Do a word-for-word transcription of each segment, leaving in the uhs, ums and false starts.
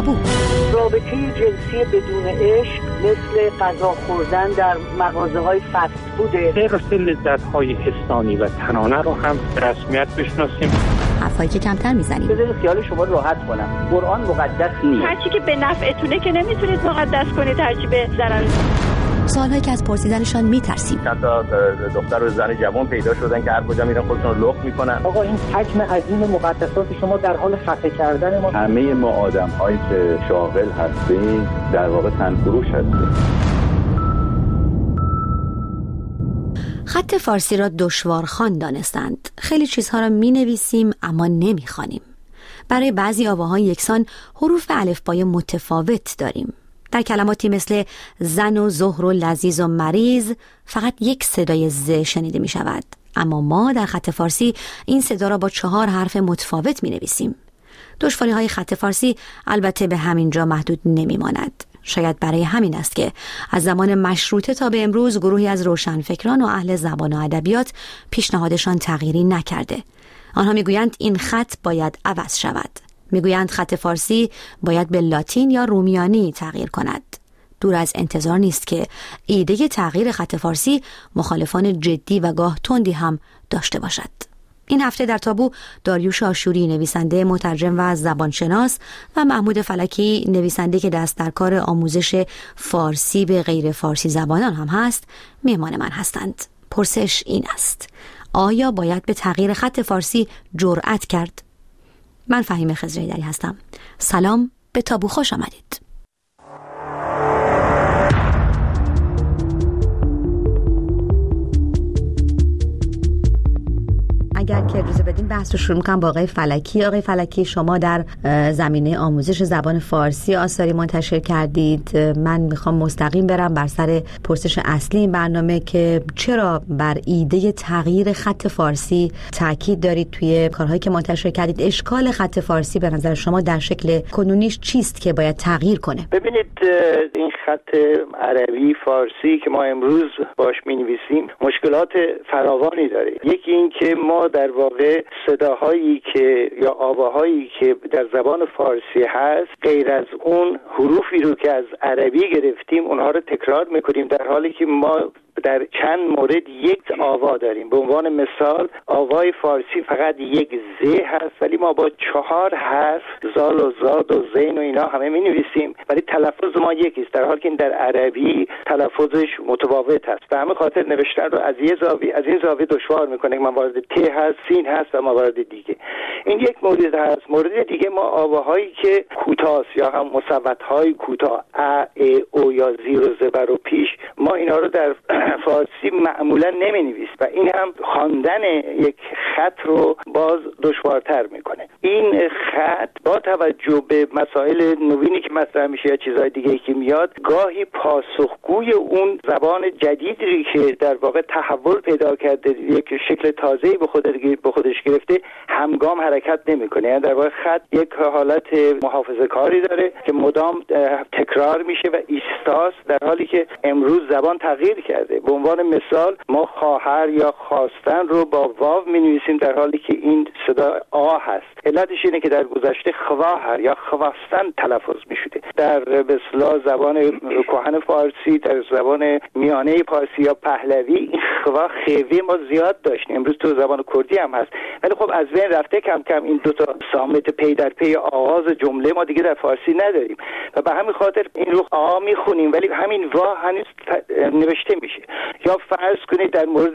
تابو. رابطه جنسی بدون عشق مثل غذا خوردن در مغازه‌های فست فوده. حرص لذت‌های حسانی و تنانه رو هم به رسمیت بشناسیم. حرفایی که کمتر میزنیم. بذارید خیال شما راحت کنم. قرآن مقدس نیست. هرچی که به نفعتونه که نمیتونید مقدس کنید، هرچی به ضرر. سوالهایی که از پرسیدنشان میترسیم. چند تا دختر و زن جوان پیدا شدن که هر کجا میرن خودشون رو لخت میکنن. آقا این حجم عظیم مقدسات شما در حال خفه کردن ما. همه ما آدم‌هایی که شاغل هستیم در واقع تنفروش هستیم. خط فارسی را دشوارخوان دانستند. خیلی چیزها را می نویسیم اما نمی خوانیم. برای بعضی آواها یکسان حروف الفبای متفاوت داریم. در کلماتی مثل زن و زهر و لذیذ و مریض فقط یک صدای ز شنیده می شود. اما ما در خط فارسی این صدا را با چهار حرف متفاوت می نویسیم. دشواری های خط فارسی البته به همین جا محدود نمی ماند. شاید برای همین است که از زمان مشروطه تا به امروز گروهی از روشنفکران و اهل زبان و ادبیات پیشنهادشان تغییری نکرده. آنها میگویند این خط باید عوض شود. میگویند خط فارسی باید به لاتین یا رومیانی تغییر کند. دور از انتظار نیست که ایده تغییر خط فارسی مخالفان جدی و گاه تندی هم داشته باشد. این هفته در تابو داریوش آشوری، نویسنده مترجم و زبانشناس، و محمود فلکی، نویسنده که دست در کار آموزش فارسی به غیر فارسی زبانان هم هست، مهمان من هستند. پرسش این است: آیا باید به تغییر خط فارسی جرأت کرد؟ من فهیمه خضراییدری هستم. سلام، به تابو خوش آمدید. اگر که اجازه بدین بحث رو شروع می‌کنم با آقای فلکی. آقای فلکی، شما در زمینه آموزش زبان فارسی آثاری منتشر کردید. من میخوام مستقیم برم بر سر پرسش اصلی این برنامه که چرا بر ایده تغییر خط فارسی تاکید دارید توی کارهایی که منتشر کردید؟ اشکال خط فارسی به نظر شما در شکل کنونیش چیست که باید تغییر کنه؟ ببینید، این خط عربی فارسی که ما امروز باش می‌نویسیم مشکلات فراوانی داره. یکی این که ما در واقع صداهایی که یا آواهایی که در زبان فارسی هست، غیر از اون حروفی رو که از عربی گرفتیم اونها رو تکرار میکنیم، در حالی که ما در چند مورد یک آوا داریم. به عنوان مثال آوای فارسی فقط یک ز هست، ولی ما با چهار حرف زال و زاد و زین و اینا همه می نویسیم، ولی تلفظ ما یکیست، در حالی که این در عربی تلفظش متفاوت هست. به همین خاطر نوشتن رو از یه زاویه از این زاویه دشوار میکنه که موارد ت هست، سین هست و موارد دیگه. این یک مورد هست. مورد دیگه ما آواهایی که کوتاه یا هم مصوت‌های کوتاه ا ا او یا زیر و زبر و پیش، ما اینا رو در فارسی معمولا نمی نویسیم و این هم خواندن یک خط رو باز دشوارتر میکنه. این خط با توجه به مسائل نوینی که مطرح میشه یا چیزهای دیگه که میاد، گاهی پاسخگوی اون زبان جدیدی که در واقع تحول پیدا کرده، یک شکل تازه‌ای به خود به خودش گرفته، همگام حرکت نمیکنه. یعنی در واقع خط یک حالت محافظه‌کاری داره که مدام تکرار میشه و ایستاست، در حالی که امروز زبان تغییر کرده. به عنوان مثال ما خواهر یا خواستن رو با واو می‌نویسیم، در حالی که این صدا آ هست. علتش اینه که در گذشته خواهر یا خواستن تلفظ می‌شده. در به اصطلاح زبان کهن فارسی، در زبان میانه فارسی یا پهلوی، این خوا خوی ما زیاد داشتیم. امروز تو زبان کردی هم هست، ولی خب از بین رفته کم کم این دو تا صامت پی در پی آغاز جمله ما دیگه در فارسی نداریم و به همین خاطر این رو آ می‌خونیم، ولی همین وا هنوز نوشته میشه. یا فرض کنید در مورد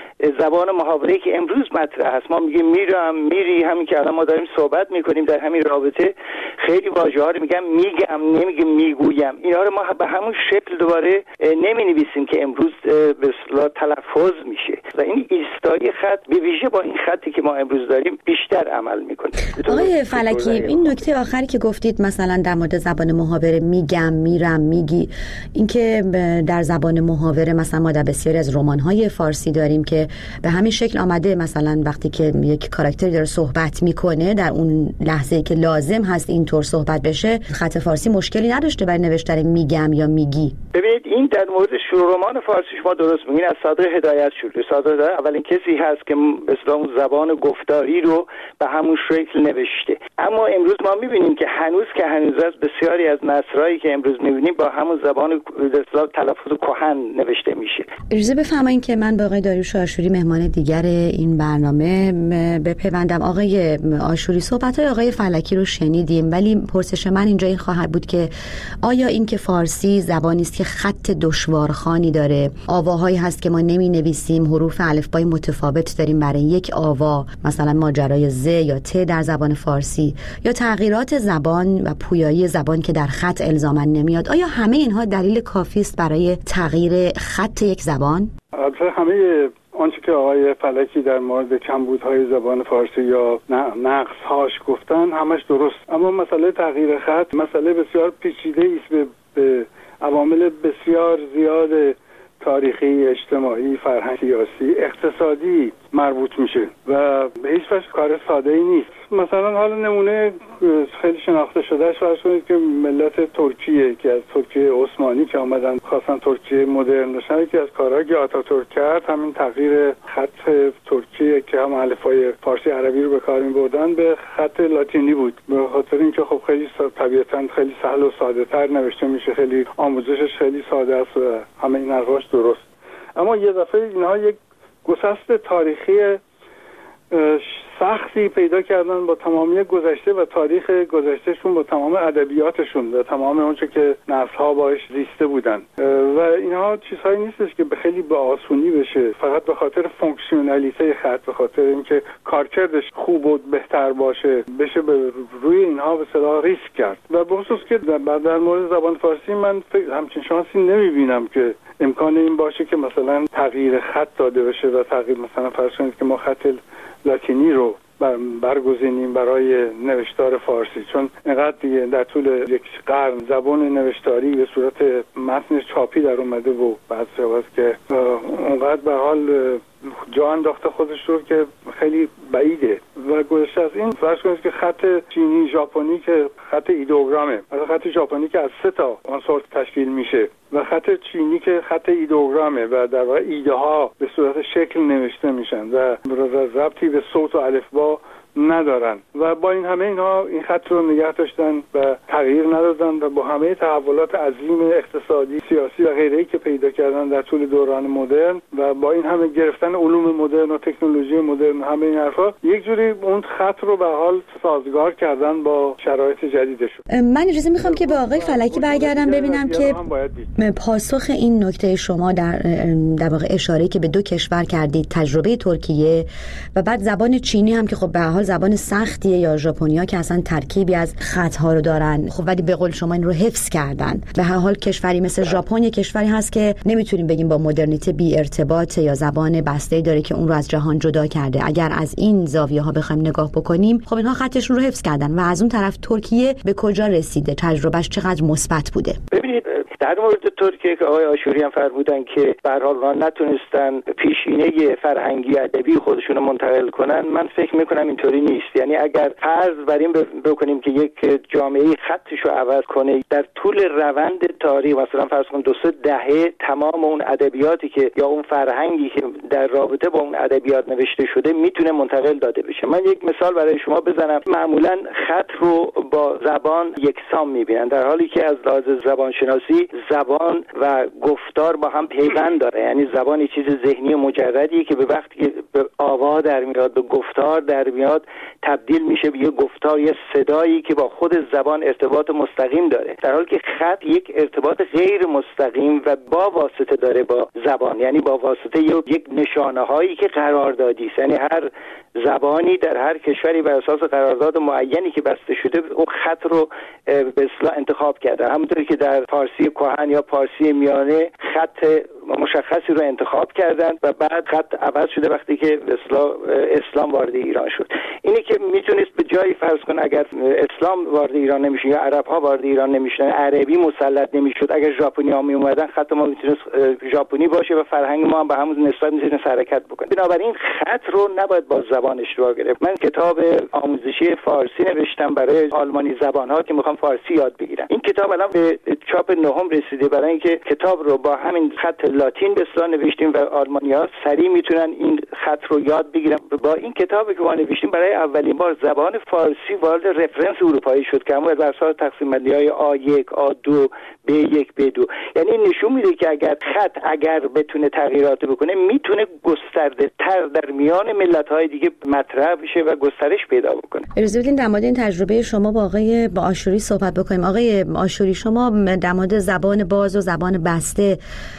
زبان محاوره‌ای که امروز مطرح هست، ما میگیم میرم، میری، همین که الان ما داریم صحبت میکنیم در همین رابطه، خیلی واژه‌ها رو میگم میگم، نمیگم میگویم. اینا رو ما به همون شکل دوباره نمینویسیم که امروز به اصطلاح تلفظ میشه و این ایستایی خط به ویژه با این خطی که ما امروز داریم بیشتر عمل میکنه. آقای فلکی، این نکته آخری که گفتید مثلا در مورد زبان محاوره، میگم، میرم، میگی، اینکه در زبان محاوره مثلا ما در بسیاری از رمان‌های فارسی داریم که به همین شکل آمده، مثلا وقتی که یک کاراکتری داره صحبت میکنه، در اون لحظه‌ای که لازم هست این اینطور صحبت بشه خط فارسی مشکلی نداشته برای نوشتن میگم یا میگی. ببینید این در مورد شروع رمان فارسی شما درست میگین، از صادق هدایت شده. صادق هدایت اولین کسی هست که به اصطلاح زبان گفتاری رو به همون شکل نوشته. اما امروز ما میبینیم که هنوز که هنوز است بسیاری از نثرهایی که امروز میبینیم با همون زبان به اصطلاح تلفظ کهن نوشته میشه. اجازه بفرمایید که من با آقای داریوش آشوری مهمان دیگر این برنامه بپیوندم. آقای آشوری، صحبت‌های آقای فلکی رو شنیدیم، ولی پرسش من اینجا این خواهد بود که آیا این که فارسی زبانی است که خط دشوارخوانی داره، آواهایی هست که ما نمی‌نویسیم، حروف الفبای متفاوت داریم برای یک آوا، مثلا ماجرای ز یا ت در زبان فارسی، یا تغییرات زبان و پویایی زبان که در خط الزاما نمیاد، آیا همه اینها دلیل کافی است برای تغییر خط یک زبان؟ البته همه آنچه که آقای فلکی در مورد کمبودهای زبان فارسی یا نقص‌هاش گفتن همش درست، اما مسئله تغییر خط مسئله بسیار پیچیده است، به, به عوامل بسیار زیاد تاریخی، اجتماعی، فرهنگی، سیاسی، اقتصادی مربوط میشه و به هیچ وجه کار ساده ای نیست. مثلا حالا نمونه خیلی شناخته شدهش فرض کنید که ملت ترکیه که از ترکیه عثمانی که آمدن خواستن ترکیه مدرن بشن، که از کارهایی که آتاتورک کرد همین تغییر خط ترکیه که هم الفبای فارسی عربی رو به کار می‌بردن به خط لاتینی بود، به خاطر اینکه خب خیلی طبیعتاً خیلی سهل و ساده‌تر نوشته میشه، خیلی آموزشش خیلی ساده است و همه این حرفاش درست. اما یه دفعه اینها یک گسست تاریخی سختی پیدا کردن با تمامی گذشته و تاریخ گذشتهشون، با تمام ادبیاتشون و تمام اونچه که نسل‌ها باش زیسته بودن و اینها چیزهایی نیستش که به خیلی به آسونی بشه، فقط به خاطر فونکشنالیته خط، به خاطر اینکه کارکردش خوب و بهتر باشه بشه به روی اینها به اصطلاح ریسک کرد. و به خصوص که در مورد زبان فارسی من همچین شانسی نمیبینم که امکان این باشه که مثلا تغییر خط داده بشه و تغییر مثلا فرض کنید که ما خط لاتینی رو برگزینیم برای نوشتار فارسی، چون اینقدر دیگه در طول یک قرن زبان نوشتاری به صورت متن چاپی در اومده و بعد سواز که اونقدر به حال جا انداخته خودش رو که خیلی بعیده. و گذشته از این فرض کنید که خط چینی ژاپنی که خط ایدئوگرامه، مثلا خط ژاپنی که از سه تا عنصر تشکیل میشه و خط چینی که خط ایدئوگرامه و در واقع ایده ها به صورت شکل نوشته میشن و ربطی به صوت و الفبا ندارن و با این همه اینها این خط رو نگه داشتن و تغییر ندادن و با همه تحولات عظیم اقتصادی، سیاسی و غیره‌ای که پیدا کردن در طول دوران مدرن و با این همه گرفتن علوم مدرن و تکنولوژی مدرن، همه این حرفا یک جوری اون خط رو به حال سازگار کردن با شرایط جدیدشون. من اجازه میخوام که به آقای فلکی برگردم ببینم که پاسخ این نکته شما در در واقع اشاره که به دو کشور کردید، تجربه ترکیه و بعد زبان چینی هم که خب به حال زبان سختیه، یا ژاپنیا که اصلا ترکیبی از خطها رو دارن، خب ولی به قول شما این رو حفظ کردن. به هر حال کشوری مثل ژاپن یک کشوری هست که نمیتونیم بگیم با مدرنیته بی ارتباط یا زبان بسته‌ای داره که اون رو از جهان جدا کرده. اگر از این زاویه ها بخوایم نگاه بکنیم، خب اینها خطشون رو حفظ کردن. و از اون طرف ترکیه به کجا رسیده؟ تجربهش چقدر مثبت بوده؟ ببینید در مورد ترکیه که آقای آشوری هم فرمودن که به هر حال نتونستن پیشینه فرهنگی ادبی خودشون رو منتقل کنن، من فکر میکنم اینطوری نیست. یعنی اگر فرض بر این بکنیم که یک جامعه خطش رو عوض کنه، در طول روند تاریخ مثلا فرض کن دو سه دهه تمام اون ادبیاتی که یا اون فرهنگی که در رابطه با اون ادبیات نوشته شده میتونه منتقل داده بشه. من یک مثال برای شما بزنم. معمولا خط رو با زبان یکسان میبینن، در حالی که از لحاظ زبانشناسی زبان و گفتار با هم پیوند داره. یعنی زبان چیز ذهنی مجردیه که به وقتی که به آوا در میاد، به گفتار در میاد، تبدیل میشه به یه گفتار، یه صدایی که با خود زبان ارتباط مستقیم داره، در حالی که خط یک ارتباط غیر مستقیم و با واسطه داره با زبان، یعنی با واسطه یک نشانه هایی که قراردادی است. یعنی هر زبانی در هر کشوری بر اساس قرارداد معینی که بسته شده اون خط رو به اصطلاح انتخاب کرده. همونطوری که در فارسی کهن یا فارسی میانه خط مشخصی رو انتخاب کردن و بعد خط عوض شده وقتی که اسلام وارد ایران شد. اینه که میتونست به جایی فرض کنه اگر اسلام وارد ایران نمیشه یا عرب ها وارد ایران نمیشن، عربی مسلط نمیشد، اگر ژاپنی ها می اومدن خط ما میتونست ژاپنی باشه و فرهنگ ما هم به همون نسبت میتونست حرکت بکنه. بنابراین خط رو نباید با زبان اشتباه گرفت. من کتاب آموزشی فارسی نوشتم برای آلمانی زبان ها که میخوام فارسی یاد بگیرن. این کتاب الان به چاپ نهم رسیده برای اینکه کتاب رو با همین خط لاتین به اصطلاح نوشتیم و آلمانی‌ها سریع میتونن این خط رو یاد بگیرن. با این کتابی که ما نوشتیم برای اولین بار زبان فارسی وارد رفرنس اروپایی شد که همون بر اساس تقسیم بندی‌های آ یک، آ دو، بی یک، بی دو. یعنی نشون میده که اگر خط اگر بتونه تغییرات بکنه میتونه گسترده تر در میان ملت‌های دیگه مطرح بشه و گسترش پیدا بکنه. اجازه بدین در مورد این تجربه شما با آقای با آشوری صحبت بکنیم. آقای آشوری، شما در مورد زبان باز و زبان بسته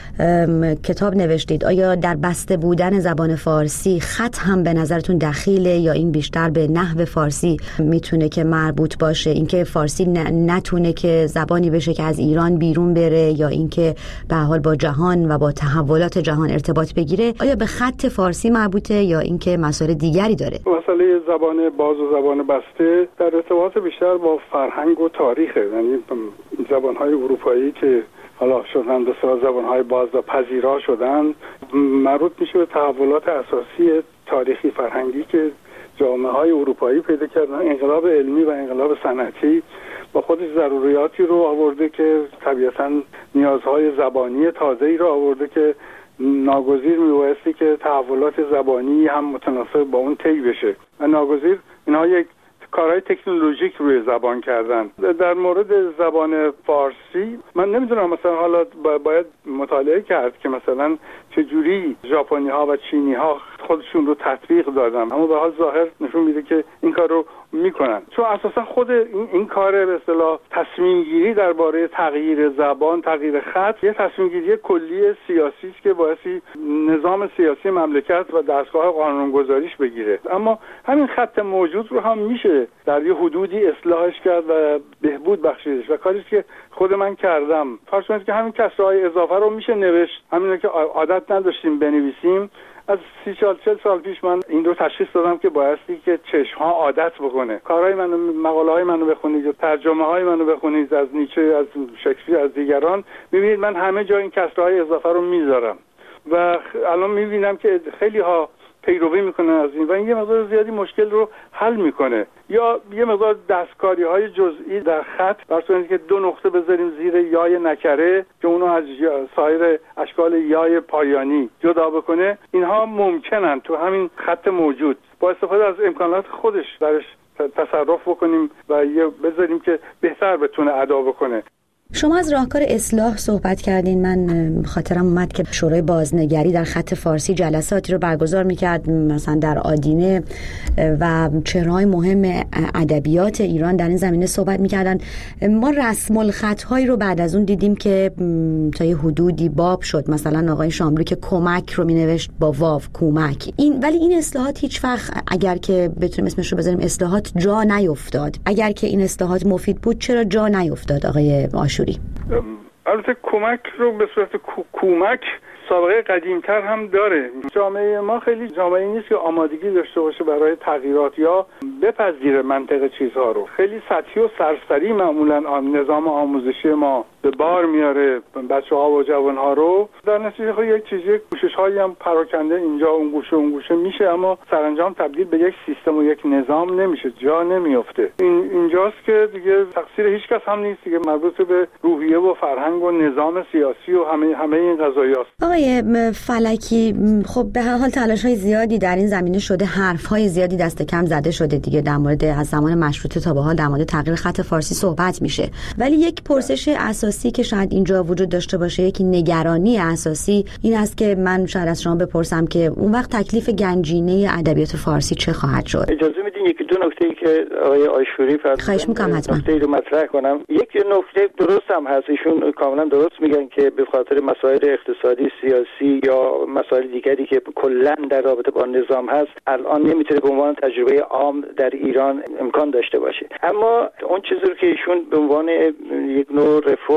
کتاب نوشتید. آیا در بسته بودن زبان فارسی خط هم به نظرتون دخیله یا این بیشتر به نحو فارسی میتونه که مربوط باشه؟ اینکه فارسی نتونه که زبانی بشه که از ایران بیرون بره یا اینکه به حال با جهان و با تحولات جهان ارتباط بگیره، آیا به خط فارسی مربوطه یا اینکه مسائل دیگری داره؟ مسئله زبان باز و زبان بسته در ارتباط بیشتر با فرهنگ و تاریخه. یعنی زبان‌های اروپایی که حالا شدن به صورت زبان‌های باز و پذیرا شدن مربوط میشه به تحولات اساسی تاریخی فرهنگی که جامعه‌های اروپایی پیدا کردن. انقلاب علمی و انقلاب صنعتی با خودش ضروریاتی رو آورده که طبیعتاً نیازهای زبانی تازه‌ای رو آورده که ناگزیر میبایستی که تحولات زبانی هم متناسب با اون طی بشه و ناگزیر اینها یک کارهای تکنولوژیک روی زبان کردن. در مورد زبان فارسی من نمیدونم، مثلا حالا باید مطالعه کرد که مثلا چجوری ژاپنی ها و چینی ها خودشون رو تطبیق دادن، اما به حال ظاهر نشون میده که این کار رو میکنن، چون اساسا خود این, این کار به اصطلاح تصمیم گیری درباره تغییر زبان، تغییر خط، یه تصمیم گیری کلی سیاسی است که باعثی نظام سیاسی مملکت و دستگاه قانونگذاریش بگیره. اما همین خط موجود رو هم میشه در یه حدودی اصلاحش کرد و بهبود بخشیدش و کاریش که خود من کردم. فرض کنید که همین کسرهای اضافه رو میشه نوشت، همین که عادت نداشتیم بنویسیم. از سی سال چل سال پیش من این رو تشخیص دادم که بایستی که چشم ها عادت بکنه. کارهای منو، مقاله های منو بخونید یا ترجمه های منو بخونید از نیچه، از شکسپیر، از دیگران، میبینید من همه جا این کسرهای اضافه رو میذارم و الان میبینم که خیلی ها پیروی میکنن از این و این یه مقدار زیادی مشکل رو حل میکنه. یا یه مقدار دستکاری های جزئی در خط، برای که دو نقطه بذاریم زیر یای نکره که اونو از سایر اشکال یای پایانی جدا بکنه، اینها ممکنن تو همین خط موجود. با استفاده از امکانات خودش درش تصرف بکنیم و یه بذاریم که بهتر بتونه ادا بکنه. شما از راهکار اصلاح صحبت کردین. من خاطرم اومد که شورای بازنگری در خط فارسی جلساتی رو برگزار میکرد، مثلا در آدینه، و چهره‌های مهم ادبیات ایران در این زمینه صحبت میکردن. ما رسم الخط‌هایی رو بعد از اون دیدیم که تا یه حدودی باب شد. مثلا آقای شاملو که کمک رو مینوشت با واو، کمک. این ولی این اصلاحات هیچ وقت، اگر که بتونیم اسمش رو بذاریم اصلاحات، جا نیفتاد. اگر که این اصلاحات مفید بود چرا جا نیفتاد آقای آشوری؟ البته کمک رو به صورت کمک سابقه قدیمتر هم داره. جامعه ما خیلی جامعه نیست که آمادگی داشته باشه برای تغییرات یا بپذیره منطق چیزها رو. خیلی سطحی و سرسری معمولا نظام آموزشی ما به بار میاره بچه‌ها و جوان‌ها رو. در نتیجه خب یک چیزی، کوشش‌هایی هم پراکنده اینجا اون گوشه اون گوشه میشه، اما سرانجام تبدیل به یک سیستم و یک نظام نمیشه، جا نمیفته. این اینجاست که دیگه تقصیر هیچ کس هم نیست دیگه، مربوط به روحیه و فرهنگ و نظام سیاسی و همه همه این قضایاست. آقای فلکی، خب به هر حال تلاش‌های زیادی در این زمینه شده، حرف‌های زیادی دست کم زده شده دیگه. در مورد از زمان مشروطه تا به حال در مورد تغییر خط فارسی صحبت میشه، ولی یک پرسش اساسی که شاید اینجا وجود داشته باشه، یکی نگرانی اساسی این است که من شاید از شما بپرسم که اون وقت تکلیف گنجینه ادبیات فارسی چه خواهد شد؟ اجازه میدین یکی دو نکته‌ای که آقای آشوری فرمودن خواهش می‌کنم حتما نکته رو مطرح کنم. یک نکته درست هم هست، ایشون کاملا درست میگن که به خاطر مسائل اقتصادی، سیاسی یا مسائل دیگری که کلا در رابطه با نظام هست، الان نمیتونه به عنوان تجربه عام در ایران امکان داشته باشه. اما اون چیزی رو که ایشون به عنوان یک نوع رفرم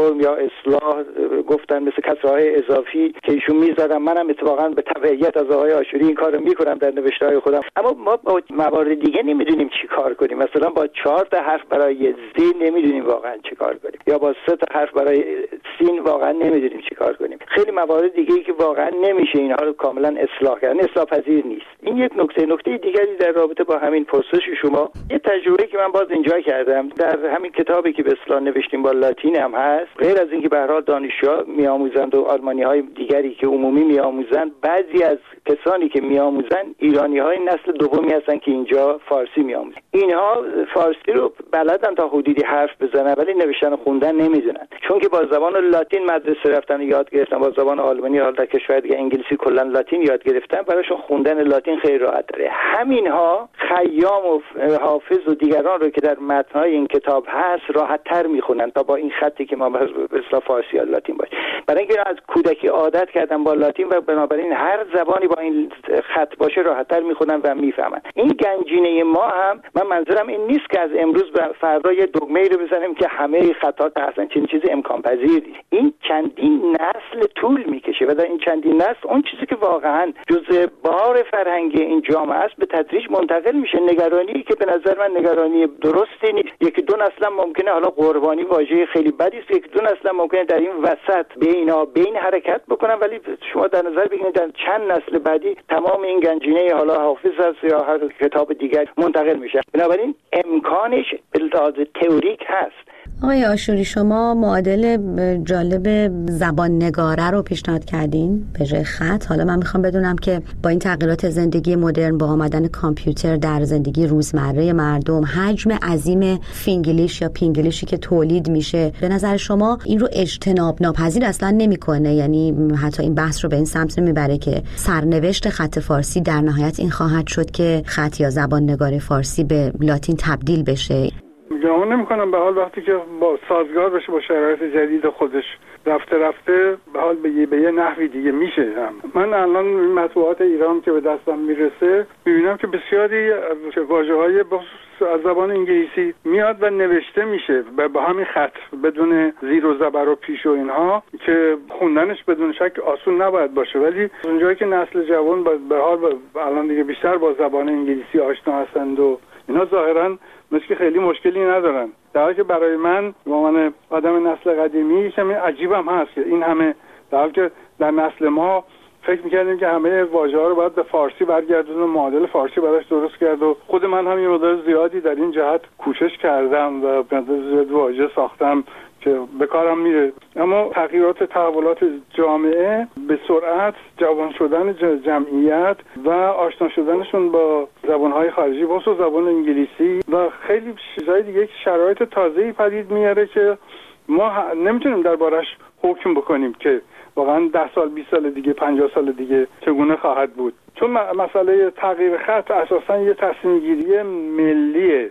فرم یا اصلاح گفتن، مثل کسرهای اضافی که ایشون میزدن. منم اتفاقا به تبعیت از آقای آشوری این کارو میکنم در نوشته‌های خودم. اما ما با موارد دیگه نمیدونیم چی کار کنیم. مثلا با چهار تا حرف برای زین نمیدونیم واقعا چی کار کنیم، یا با سه تا حرف برای سین واقعا نمیدونیم چی کار کنیم. خیلی موارد دیگه ای که واقعا نمیشه اینها رو کاملا اصلاح کرد، اصلاح پذیر نیست. این یک نکته. نکته دیگری در رابطه با همین پرسش شما، یه تجربه که من باز اینجا کردم در همین کتابی که به اصطلاح نوشتیم با لاتین هم هست، غیر از اینکه به هر حال دانشجوها میآموزند و آلمانی‌های دیگری که عمومی میآموزند، بعضی از کسانی که میآموزند ایرانی‌های نسل دومی هستن که اینجا فارسی میآموزند. اینها فارسی رو بلدن تا حدودی حرف بزنن ولی نوشتن و خوندن نمیدونن، چون که با زبان لاتین مدرسه رفتن و یاد گرفتن، با زبان آلمانی حالا در کشور دیگه انگلیسی کلا لاتین یاد گرفتن، براشون خوندن لاتین خیلی راحت داره. همینها خیام و حافظ و دیگران رو که در متن‌های این کتاب هست راحت‌تر میخونن تا با این خطی که ما به اصطلاح فارسی یا لاتین باشه. برای اینکه از کودکی عادت کردن با لاتین و بنابراین هر زبانی با این خط باشه راحت‌تر میخونن و میفهمن. این گنجینه ما هم، من منظورم این نیست که از امروز به فردا یه دگمه‌ای رو بزنیم که همه خطا اصلا چنین چیزی امکان پذیر نیست. این چندین نسل طول میکشه و در این چندین نسل اون چیزی که واقعا جزء بار فرهنگی این جامعه است به تدریج منتقل میشه. نگرانی که به نظر من نگرانی درستی نیست. یکی دو نسل ممکنه، حالا قربانی واژه خیلی بدی است، یکی دو نسل ممکنه در این وسط بینا بین حرکت بکنن، ولی شما در نظر بگیرید در چند نسل بعدی تمام این گنجینه حالا حافظ است یا هر کتاب دیگر منتقل میشه. بنابراین امکانش به لحاظ تئوریک هست. آقای آشوری، شما معادل جالب زبان نگاره رو پیشنهاد کردین به جای خط. حالا من میخوام بدونم که با این تغییرات زندگی مدرن، با آمدن کامپیوتر در زندگی روزمره مردم، حجم عظیم فینگلیش یا پینگلیشی که تولید میشه، به نظر شما این رو اجتناب ناپذیر اصلا نمیکنه؟ یعنی حتی این بحث رو به این سمت نمیبره که سرنوشت خط فارسی در نهایت این خواهد شد که خط یا زبان نگاره فارسی به لاتین تبدیل بشه؟ گمان نمی‌کنم به حال وقتی که با سازگار بشه با شرایط جدید خودش رفته رفته به حال به یه, به یه نحوی دیگه میشه. هم من الان مطبوعات ایران که به دستم میرسه میبینم که بسیاری واژه‌های از زبان انگلیسی میاد و نوشته میشه با همین خط بدون زیر و زبر و پیش و اینها که خوندنش بدون شک آسون نباید باشه، ولی اونجایی که نسل جوان به حال الان دیگه بیشتر با زبان انگلیسی آشنا هستند و اینا ظاهراً مثل خیلی مشکلی ندارن، در حالی که برای من به عنوان آدم نسل قدیمی همین عجیبم هست که این همه، در حالی که در نسل ما فکر میکردیم که همه واژه‌ها رو باید به فارسی برگردون و معادل فارسی براش درست کرد و خود من هم یه مقدار زیادی در این جهت کوشش کردم و زیاد واژه ساختم که به کارم میره. اما تغییرات تحولات جامعه به سرعت جوان شدن جمعیت و آشنا شدنشون با زبانهای خارجی و زبان انگلیسی و خیلی چیزای دیگه که شرایط تازه‌ای پدید میاره که ما نمیتونیم دربارش حکم بکنیم که واقعا ده سال بیست سال دیگه پنجاه سال دیگه چگونه خواهد بود، چون مسئله تغییر خط اساسا یه تصمیم گیری ملیه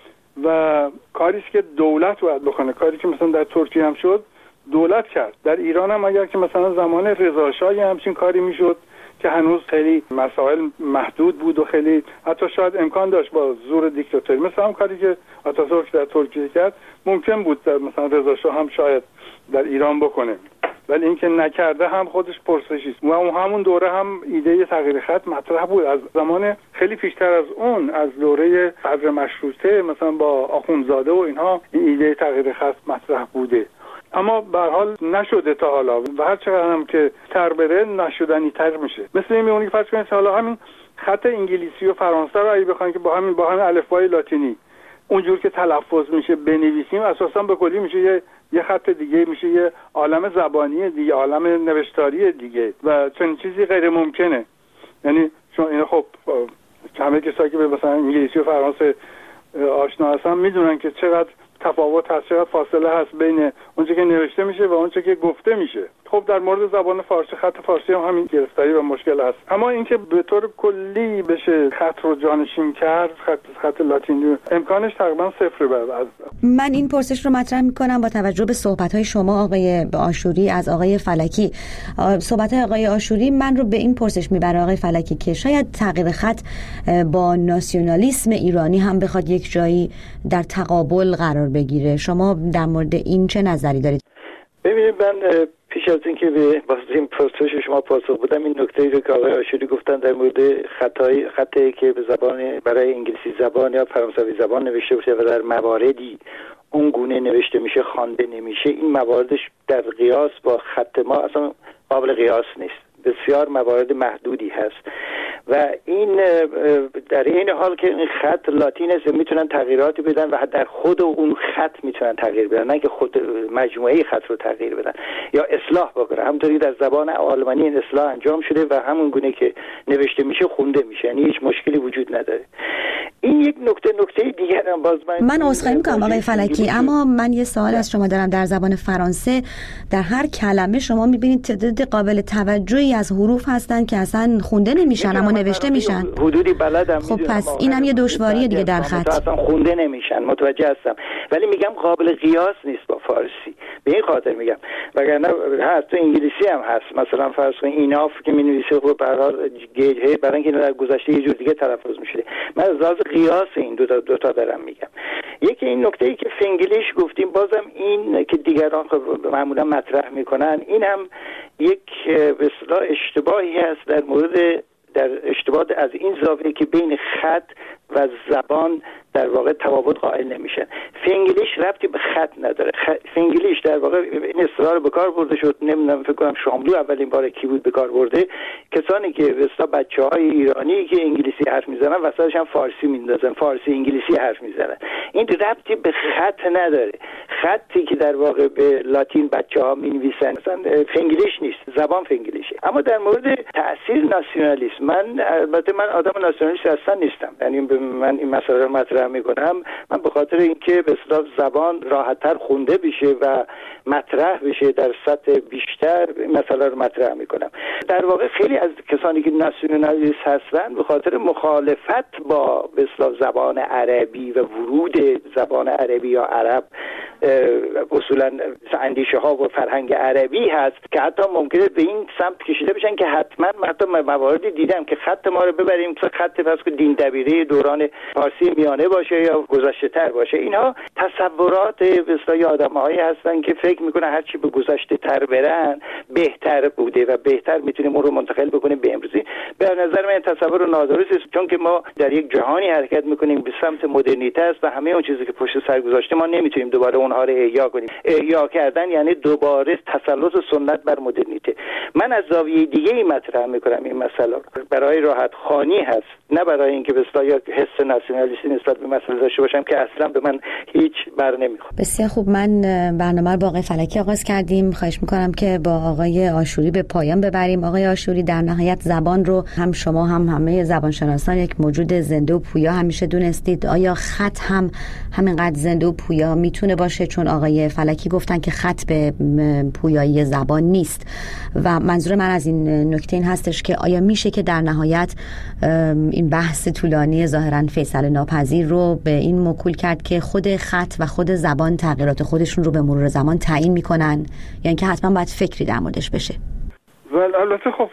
و کاری است که دولت باید بکنه. کاری که مثلا در ترکیه هم شد دولت کرد، در ایران هم اگر که مثلا زمان رضا شاه همچین کاری میشد که هنوز خیلی مسائل محدود بود و خیلی حتی شاید امکان داشت با زور دیکتاتوری مثلا هم کاری که آتاتورک در ترکیه کرد ممکن بود در مثلا رضا شاه هم شاید در ایران بکنه، ولی اینکه نکرده هم خودش پرسشی است. و همون دوره هم ایده تغییر خط مطرح بود، از زمان خیلی پیشتر از اون، از دوره صدر مشروطه مثلا با آخوندزاده و اینها این ایده تغییر خط مطرح بوده، اما به هر حال نشده تا حالا و هر چقدر هم که تر بره نشدنی تر میشه. مثل این میمونه که فرض کنید حالا همین خط انگلیسی و فرانسه رو اگه بخواید که با همین با همین الفبای لاتینی اونجور که تلفظ میشه بنویسیم، اساسا به کلی میشه یه یه خط دیگه، میشه یه عالم زبانی دیگه، عالم نوشتاری دیگه و چنین چیزی غیر ممکنه. یعنی چون این خب همه کسایی که به مثلا انگلیسی و فرانسه آشنا هستن میدونن که چقدر تفاوت هست، چقدر فاصله هست بین اونچه که نوشته میشه و اونچه که گفته میشه. خب در مورد زبان فارسی، خط فارسی هم همین گرفتاری و مشکل هست، اما اینکه به طور کلی بشه خط رو جانشین کرد، خط خط لاتینی امکانش تقریبا صفر به از. من این پرسش رو مطرح میکنم با توجه به صحبت‌های شما آقای آشوری از آقای فلکی. صحبت‌های آقای آشوری من رو به این پرسش میبره آقای فلکی که شاید تغییر خط با ناسیونالیسم ایرانی هم بخواد یک جایی در تقابل قرار بگیره. شما در مورد این چه نظری دارید؟ ببینید من پیش از اینکه به این پرسش شما پاسخ بدم این نکته رو که آقای آشوری گفتن در مورد خطای خطی که به زبان برای انگلیسی زبان یا فرانسوی زبان نوشته باشه و در مواردی اون گونه نوشته میشه خوانده نمیشه، این مواردش در قیاس با خط ما اصلا قابل قیاس نیست. بسیار موارد محدودی هست و این در این حال که این خط لاتین است میتونن تغییراتی بدن و در خود اون خط میتونن تغییر بدن، نه که خود مجموعه خط رو تغییر بدن یا اصلاح بکنن. همونطوری در زبان آلمانی این اصلاح انجام شده و همون گونه که نوشته میشه خونده میشه، یعنی هیچ مشکلی وجود نداره. این یک نکته نکته دیگر هم باز من من عذرخواهی می‌کنم آقای فلکی، اما من یه سوال از شما دارم. در زبان فرانسه در هر کلمه شما می‌بینید تعداد قابل توجهی از حروف هستن که اصلا خونده نمیشن اما نوشته میشن. حدودی بلدم. خب پس این هم یه دشواریه دیگه در خط. اصلا خونده نمیشن، متوجه هستم، ولی میگم قابل قیاس نیست با فارسی. به این خاطر میگم، وگرنه هست تو انگلیسی هم هست. مثلا فرض کن ایناف که می‌نویسه خب به هر حال گیجه برای اینکه در گذشته یه جور دیگه تلفظ می‌شده. من از لحاظ قیاس این دو تا دو تا دارم میگم. یکی این نکته‌ای که فنگلیش گفتیم، بازم این که دیگران خب معمولا مطرح میکنن، این هم یک به اصطلاح اشتباهی هست در مورد در اشتباه از این زاویه که بین خط و زبان در واقع تفاوت قائل نمیشن. فنگلیش ربطی به خط نداره. خ... فنگلیش در واقع این اصطلاح به کار برده شد، نمیدونم فکر کنم شاملو اولین بار کی بود به کار برده، کسانی که مثلا بچه‌های ایرانی که انگلیسی حرف میزنن وسطش هم فارسی میندازن، فارسی انگلیسی حرف میزنن. این ربطی به خط نداره. خطی که در واقع به لاتین بچه‌ها مینویسن مثلا فنگلیش نیست، زبان فنگلیشه. اما در مورد تاثیر ناسیونالیسم، من البته من آدم ناسیونالیست اصلا نیستم، یعنی من این مسئله رو مطرح میکنم من به خاطر اینکه به اصطلاح زبان راحت‌تر خونده بشه و مطرح بشه در سطح بیشتر، این مسئله رو مطرح میکنم. در واقع خیلی از کسانی که ناسیونالیست هستن به خاطر مخالفت با به اصطلاح زبان عربی و ورود زبان عربی یا عرب اصولا اندیشه ها و فرهنگ عربی هست که حتی ممکنه به این سمت کشیده بشن که حتما حتی مواردی دیدم که خط ما رو ببریم مثلا خط پس که دین دبیره دوران فارسی میانه باشه یا گذشته تر باشه. اینها تصورات به اصطلاح آدمایی هستن که فکر میکنن هر چی به گذشته تر برن بهتر بوده و بهتر میتونیم اون رو منتقل بکنیم به امروزی. به نظر من تصور نادرست است، چون که ما در یک جهانی حرکت میکنیم به سمت مدرنیته است و همه اون چیزی که پشت سر گذاشته ما نمیتونیم دوباره اونها رو احیا کنیم. احیا کردن یعنی دوباره تسلط سنت بر مدرنیته. من از زاویه دیگه ای مطرح میکنم این مسئله برای راحت خوانی هست، نه برای اینکه به اصطلاح حس ناسیونالیستی نسبت به مسئله داشته باشم که اصلا به من هیچ بر نمیخوره. بسیار خوب، من برنامه رو با آقای فلکی آغاز کردیم. خواهش میکنم که با آقای آشوری به پایان ببریم. آقای آشوری، در نهایت زبان رو هم شما هم همه زبانشناسان یک موجود زنده و پویا همیشه دونستید. آیا خط هم همینقدر زنده و پویا میتونه باشه؟ چون آقای فلکی گفتن که خط به پویایی زبان نیست و منظور من از این نکته این هستش که آیا میشه که در نهایت این بحث طولانی ظاهراً فیصله ناپذیر رو به این موکول کرد که خود خط و خود زبان تغییرات خودشون رو به مرور زمان تعیین میکنن، یا یعنی اینکه حتما باید فکری در موردش بشه؟ ولی البته خب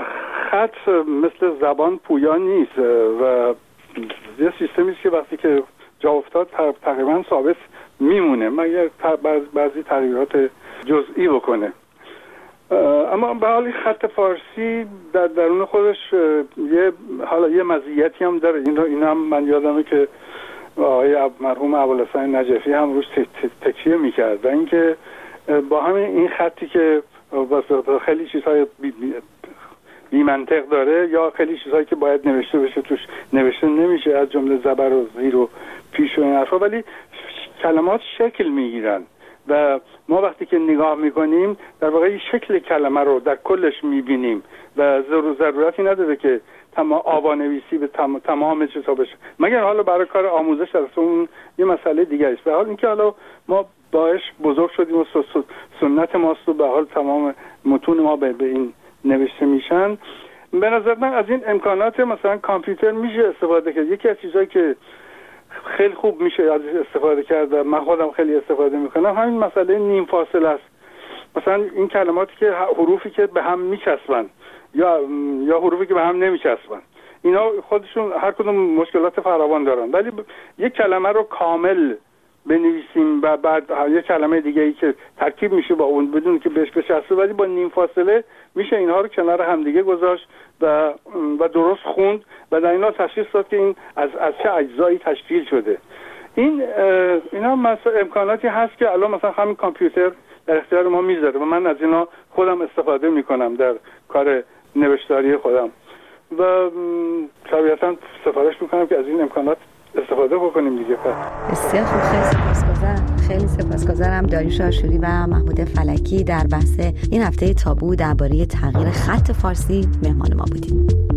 خط مثل زبان پویا نیست و یه سیستمی است که وقتی که جا افتاد تقریبا ثابت میمونه مگر بعضی تغییرات جزئی بکنه. اما به حال خط فارسی در درون خودش یه حالا یه مزیتی هم داره. این این هم من یادمه که آقای مرحوم ابوالحسن نجفی هم روش تکیه میکرد و اینکه با همین این خطی که خیلی چیزهای بی, بی منطق داره یا خیلی چیزهایی که باید نوشته بشه توش نوشته نمیشه، از جمله زبر و زیر و پیش و این حرفا، ولی کلمات شکل میگیرن و ما وقتی که نگاه میکنیم در واقع شکل کلمه رو در کلش میبینیم و ضرورتی نداره که تمام آوانویسی به تمام تمام چیزا بشه، مگر حالا برای کار آموزش هست، اون یه مسئله دیگه است. به حال اینکه حالا ما باش بزرگ شدیم و سنت ماست و به حال تمام متون ما به این نوشته میشن. به نظر من از این امکانات مثلا کامپیوتر میشه استفاده کرد. یکی از چیزایی که خیلی خوب میشه از استفاده کرد و من خودم خیلی استفاده میکنم همین مسئله نیم فاصله است. مثلا این کلماتی که حروفی که به هم میچسبن یا یا حروفی که به هم نمیچسبن، اینا خودشون هر کدوم مشکلات فراوان دارن، ولی یک کلمه رو کامل بنویسیم و بعد یه کلمه دیگه ای که ترکیب میشه با اون بدون که بهش بچسبه، ولی با نیم فاصله میشه اینها رو کنار همدیگه گذاشت و و درست خوند و در اینا تشخیص داد که این از از چه اجزایی تشکیل شده. این اینا مثلا امکاناتی هست که الان مثلا همین کامپیوتر در اختیار ما میذاره و من از اینا خودم استفاده میکنم در کار نوشتاری خودم و طبیعتا سفارش میکنم که از این امکانات استفاده بکنیم دیگه. بسیار خوب، خیلی سپاسگزارم. خیلی سپاسگزارم داریوش آشوری و محمود فلکی در بحث این هفته تابو درباره تغییر خط فارسی مهمان ما بودید.